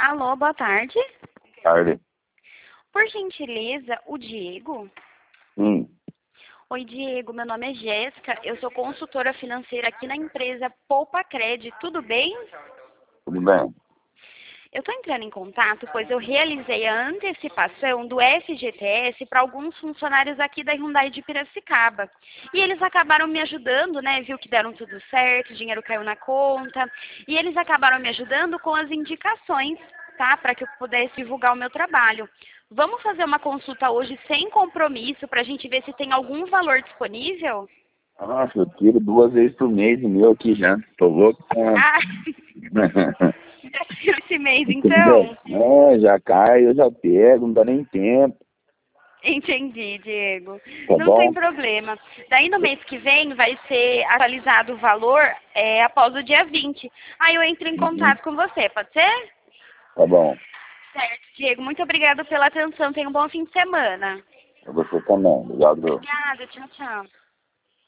Alô, boa tarde. Tarde. Por gentileza, o Diego? Hum. Oi, Diego, meu nome é Jéssica, eu sou consultora financeira aqui na empresa Poupa Cred, tudo bem? Tudo bem? Eu estou entrando em contato, pois eu realizei a antecipação do FGTS para alguns funcionários aqui da Hyundai de Piracicaba. E eles acabaram me ajudando, né? Viu que deram tudo certo, o dinheiro caiu na conta. E eles acabaram me ajudando com as indicações, tá? Para que eu pudesse divulgar o meu trabalho. Vamos fazer uma consulta hoje sem compromisso para a gente ver se tem algum valor disponível? Nossa, eu tiro 2 vezes por mês o meu aqui já. Tô louco. Ah, já tirou esse mês então? Já cai, eu já pego, não dá nem tempo. Entendi, Diego. Tá Não tem bom? problema. Daí no mês que vem vai ser atualizado o valor após o dia 20. Aí eu entro em Uhum. contato com você, pode ser? Tá bom. Certo, Diego. Muito obrigada pela atenção. Tenha um bom fim de semana. Pra você também. Obrigado. Obrigada. Tchau, tchau.